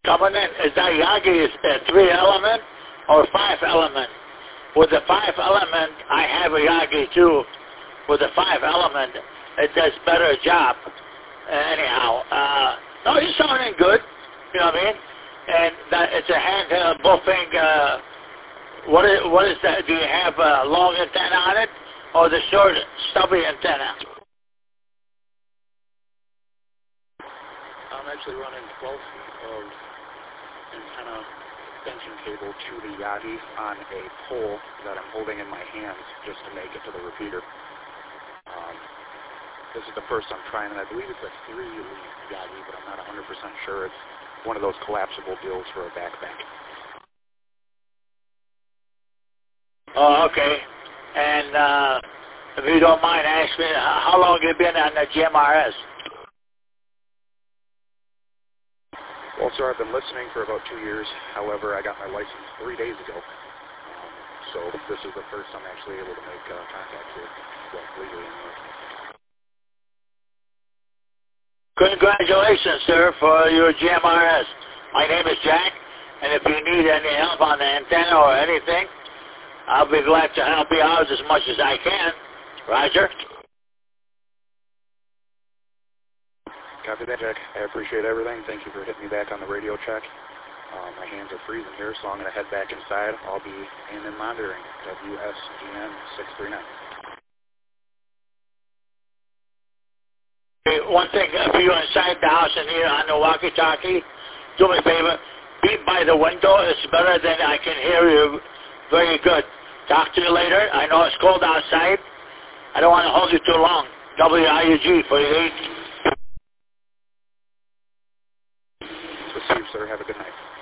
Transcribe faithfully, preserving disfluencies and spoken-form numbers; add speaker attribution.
Speaker 1: Coming in, is that Yagi is a three element or five element? With the five element, I have a Yagi too. With the five element, it does better job. Uh, anyhow, uh, no, you're sounding good. You know what I mean? And that it's a handheld buffing. Uh, what is what is that? Do you have a long antenna on it, or the short, stubby antenna?
Speaker 2: I'm actually running twelve feet of antenna extension cable to the Yagi on a pole that I'm holding in my hands just to make it to the repeater. Um, this is the first I'm trying, and I believe it's a three-lead Yagi, but I'm not one hundred percent sure. It's one of those collapsible deals for a backpack.
Speaker 1: Oh, okay. And uh, if you don't mind asking me, how long have you been on the G M R S?
Speaker 2: Well, sir, I've been listening for about two years. However, I got my license three days ago. Um, so this is the first I'm actually able to make uh, contact with, well, legally anyway.
Speaker 1: Congratulations, sir, for your G M R S. My name is Jack, and if you need any help on the antenna or anything, I'll be glad to help you out as much as I can. Roger.
Speaker 2: Copy that, Jack. I appreciate everything. Thank you for hitting me back on the radio check. Um, my hands are freezing here, so I'm going to head back inside. I'll be in and monitoring W S G N six three nine.
Speaker 1: Hey, one thing, if you're inside the house and here on the walkie-talkie, do me a favor, be by the window. It's better than I can hear you very good. Talk to you later. I know it's cold outside. I don't want to hold you too long. W I U G for your eight.
Speaker 2: Receive, sir. Have a good night.